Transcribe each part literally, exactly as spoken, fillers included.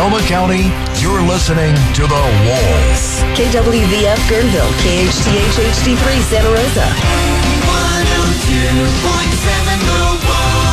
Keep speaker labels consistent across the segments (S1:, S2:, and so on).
S1: Sonoma County, you're listening to The Wolf.
S2: K W V F Guerneville, K H T H H D three Santa Rosa.
S3: one oh two point seven The Wolf.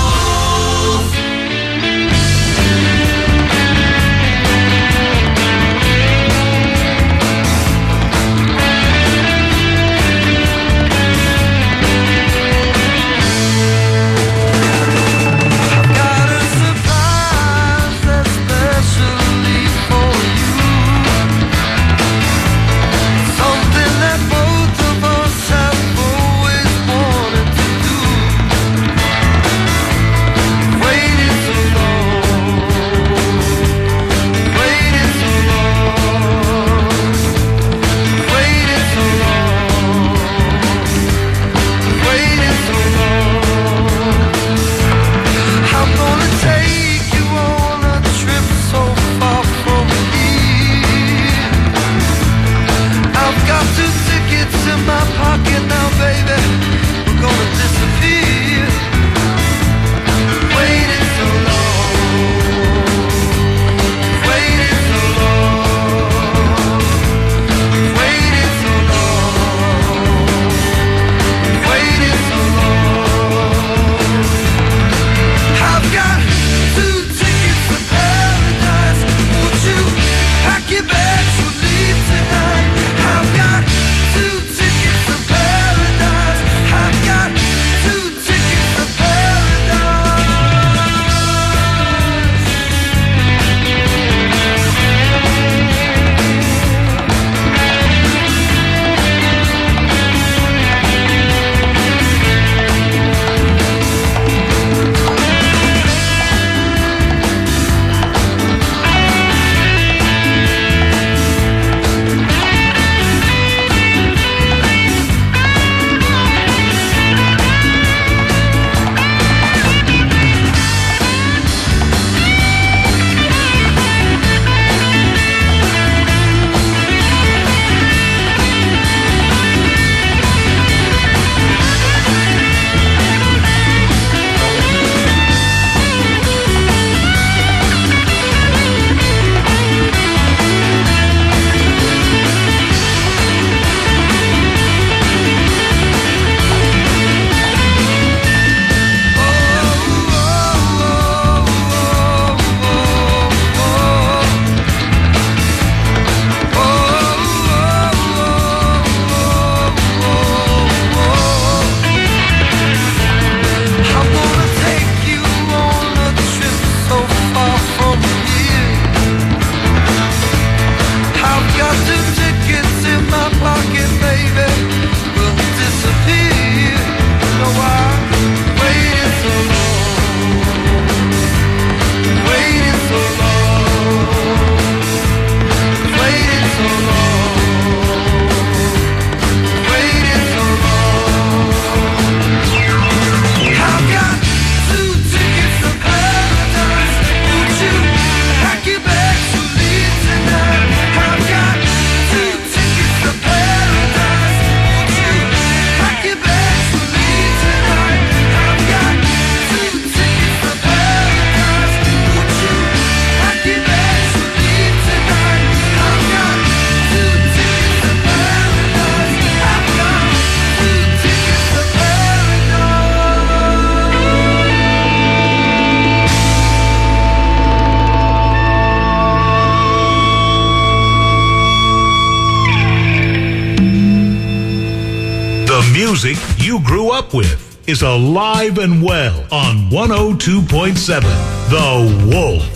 S1: music you grew up with is alive and well on one oh two point seven The Wolf.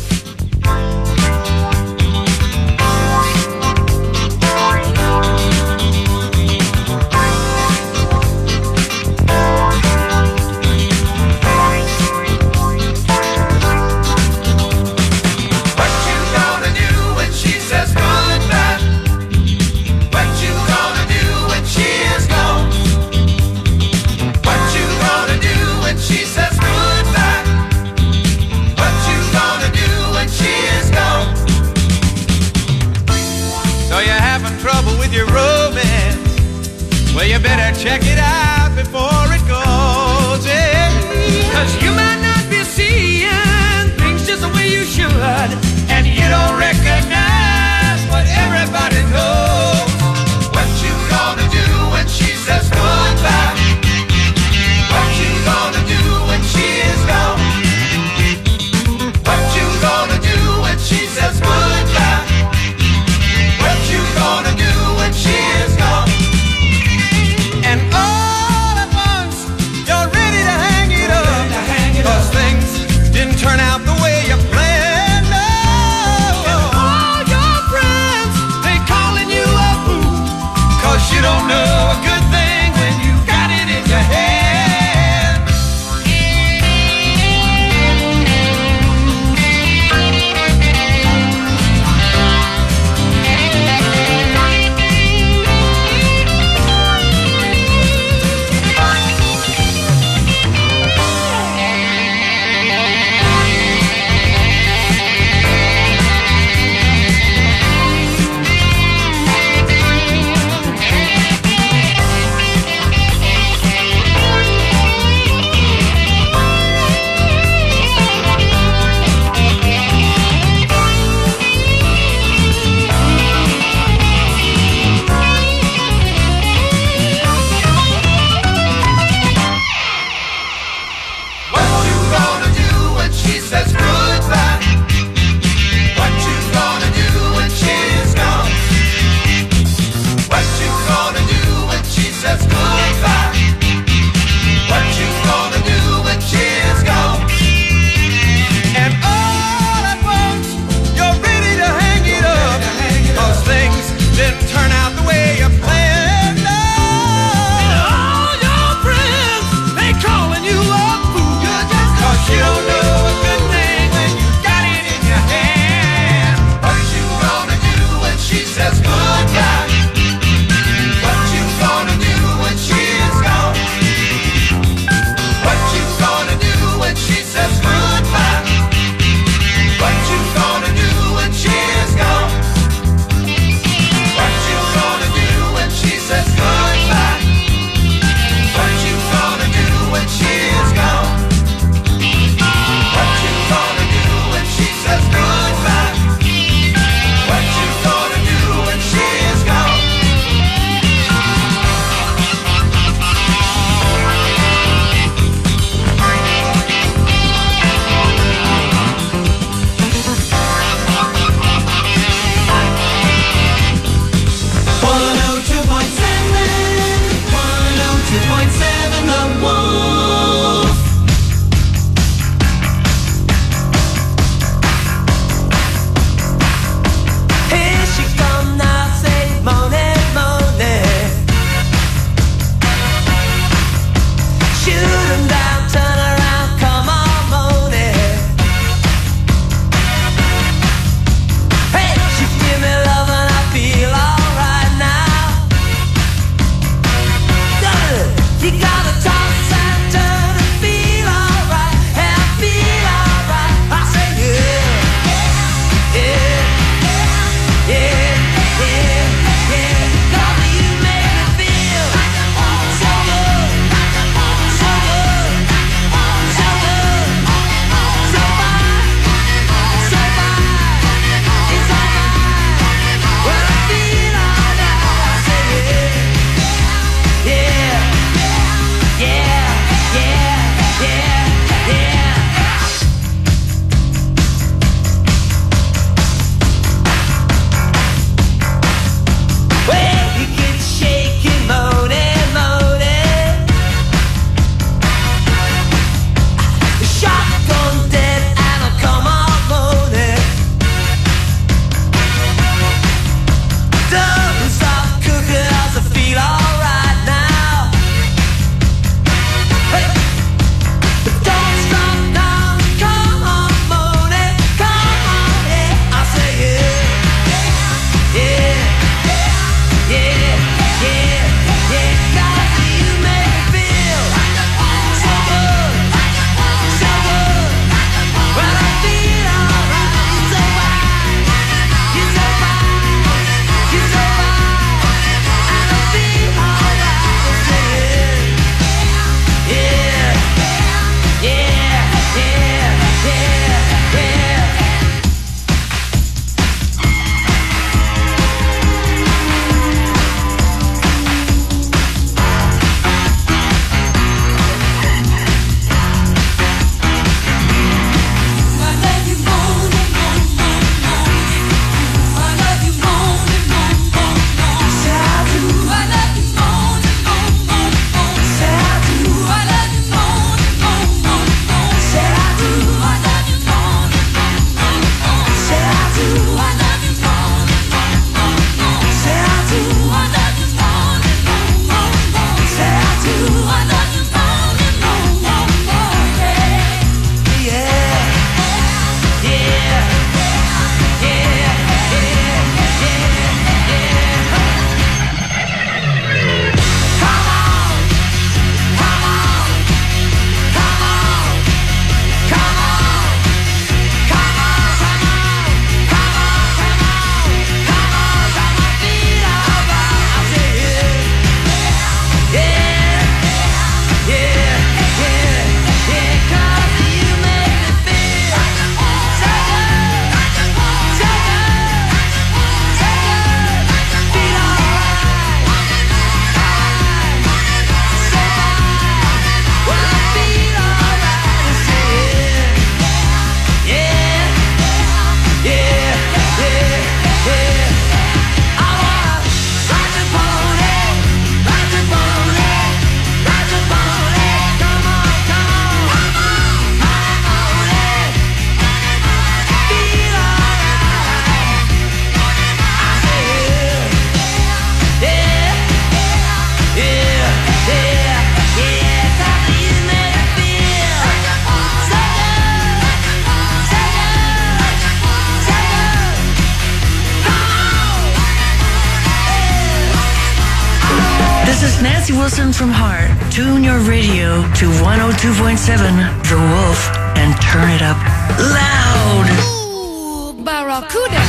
S4: Check it out before it goes, yeah. Cause you might not be seeing things just the way you should, and you don't recognize what everybody knows. What you gonna do when she says goodbye? What you gonna do when she is gone? What you gonna do when she says goodbye? What you gonna do when she is gone? And all at once, you're ready to hang it up. Cause things didn't turn out the way you planned. No.
S2: Nancy Wilson from Heart. Tune your radio to one oh two point seven The Wolf and turn it up loud.
S5: Ooh, Barracuda.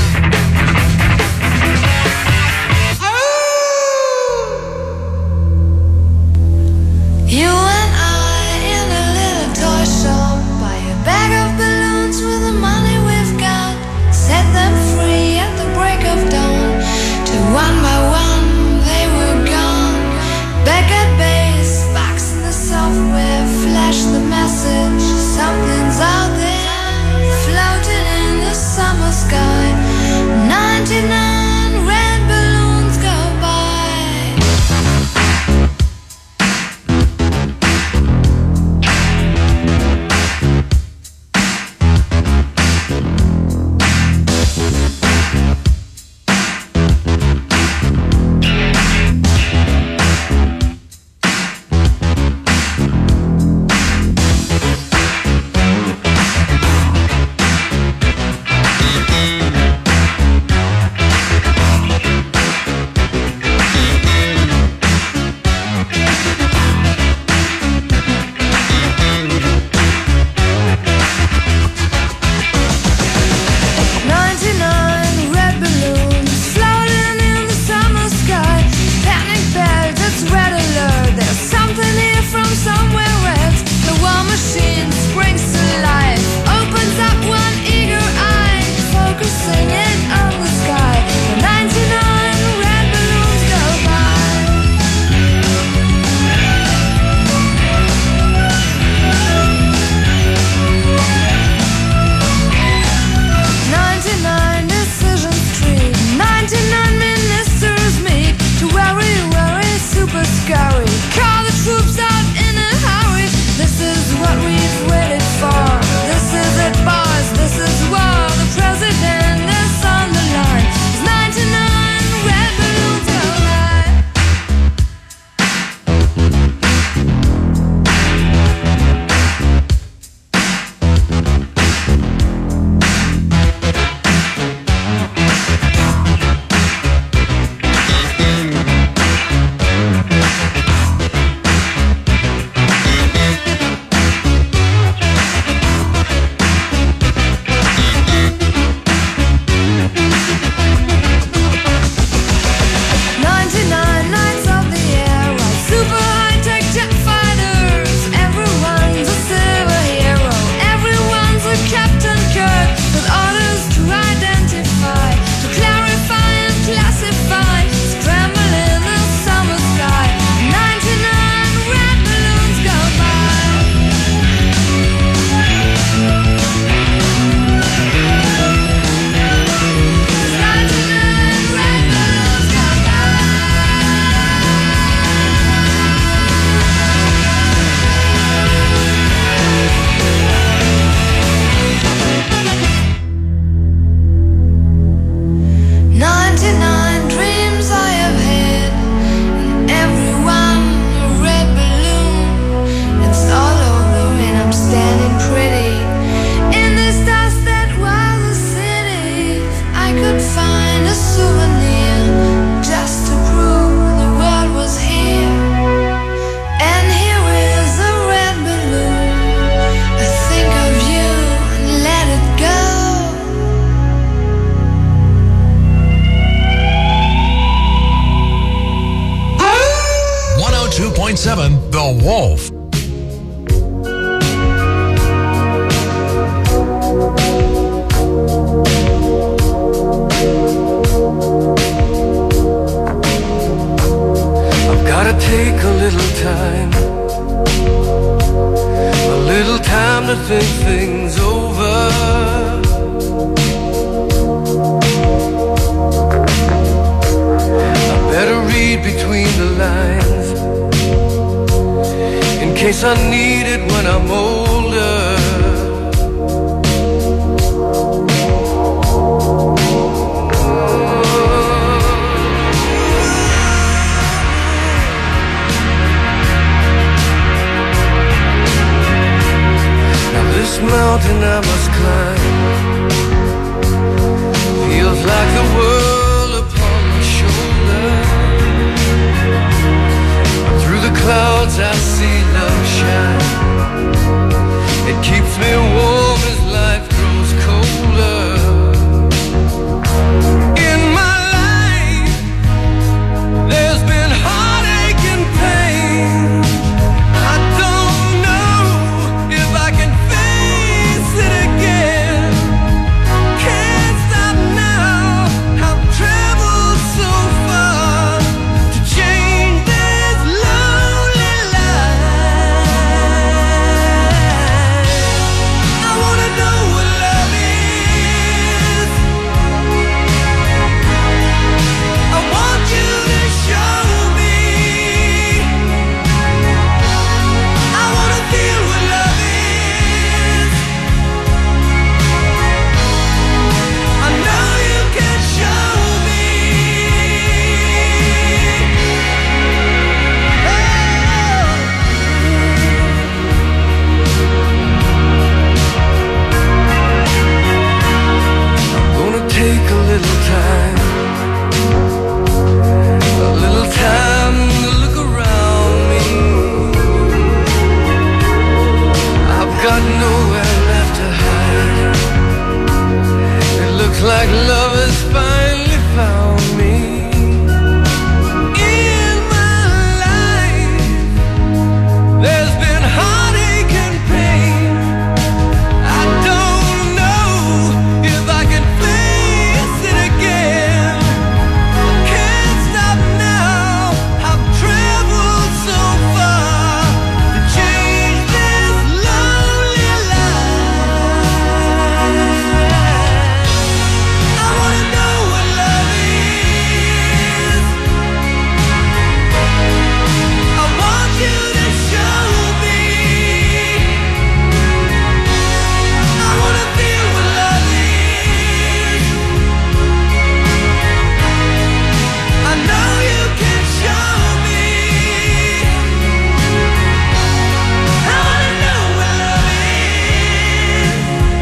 S5: You and I in a little toy shop, buy a bag of balloons with the money we've got, set them free at the break of dawn. Till one by one they were gone. Back at base, box in the software, flash the message, something's out there, floating in the summer sky. Ninety-nine red balloons go by.
S1: The Wolf.
S6: I've gotta take a little time, a little time to think things over. I better read between the lines, in case I need it when I'm older. Now this mountain I must climb feels like the world upon my shoulder. clouds I see love shine. It keeps me warm as life grows colder. In my life, there's been heartache and pain. I don't know if I can face it again. Can't stop now. I've traveled so far to change this lonely life. I wanna know what love is. I want you to show me. I wanna feel what love is. I know you can show me. I'm gonna take a little time, a little time to look around me. I've got nowhere left to hide. It looks like love has finally found me. In my life, there's been heartache and pain. I don't know if I can face it again. Can't stop now. I've traveled so far to change this lonely life. I wanna know what love is. I want you to show me. I wanna feel what love is. I know you can show me. I wanna know what love is.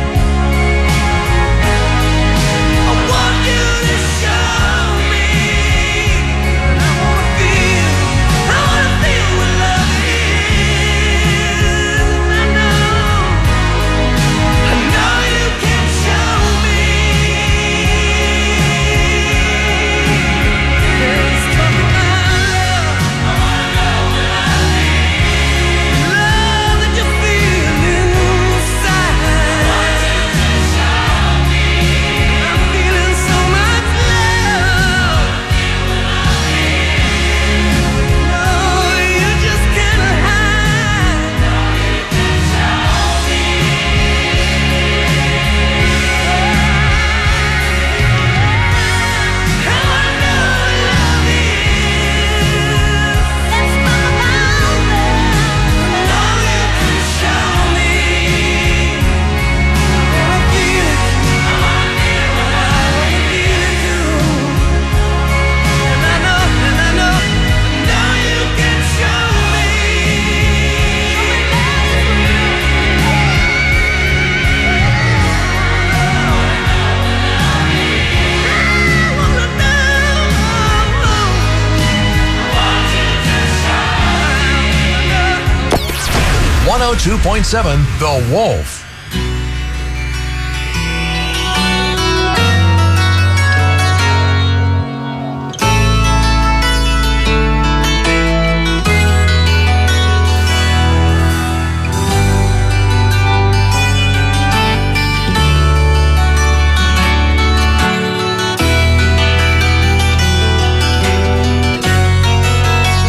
S6: I want you to show me. I wanna feel, I wanna feel what love is. I know, I know you can show me. Let's talk about love. I wanna know what love is. Love that you feel inside. I want you to show me. I'm feeling so much love. No, you just can't hide. No, you can show me. I wanna know what love is. Let's talk about love. No, you can show me. I wanna feel it. I wanna feel what love is. I wanna feel it too. And I know, and I know, I know you can show me. I wanna know.
S7: one oh two point seven The Wolf.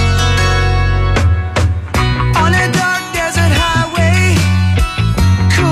S6: On a dark desert highway, cool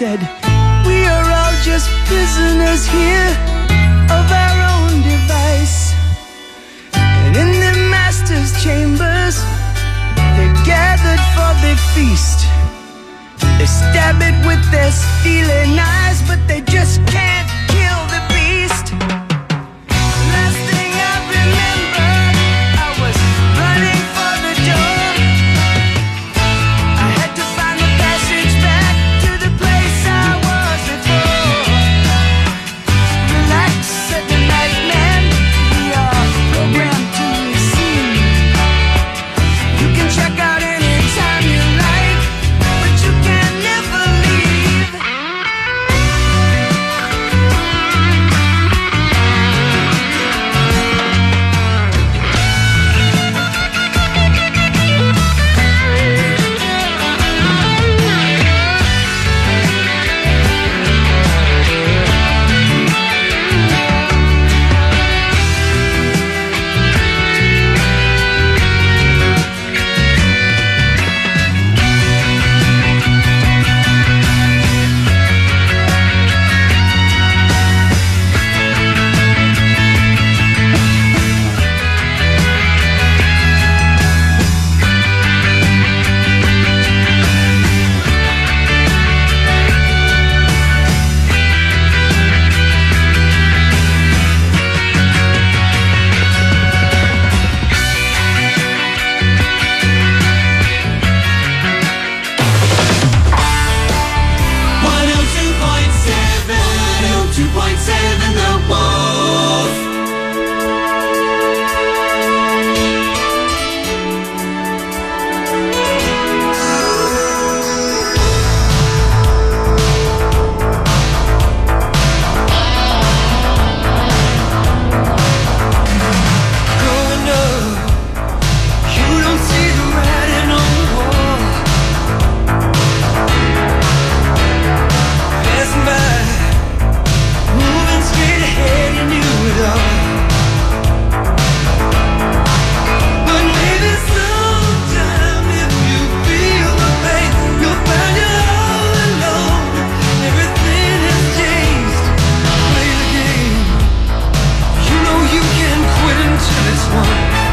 S6: said, we are all just prisoners here of our own device. And in the master's chambers, they're gathered for the feast. They stab it with their steely knives, but they just can't kill the beast. Last thing I remember, I was running for the door. I had to find the passage back to the place I was before. Relax, said the night man, we are programmed to receive. You can check out anytime you like, but you can never leave.
S3: one oh two point seven, one oh two point seven The Wolf.
S6: Growing up, you don't see the writing on the wall. Passing by, moving straight ahead, you knew it all. But maybe sometime, if you feel the pain, you'll find you're all alone. Everything has changed. Play the game. You know you can quit until it's won.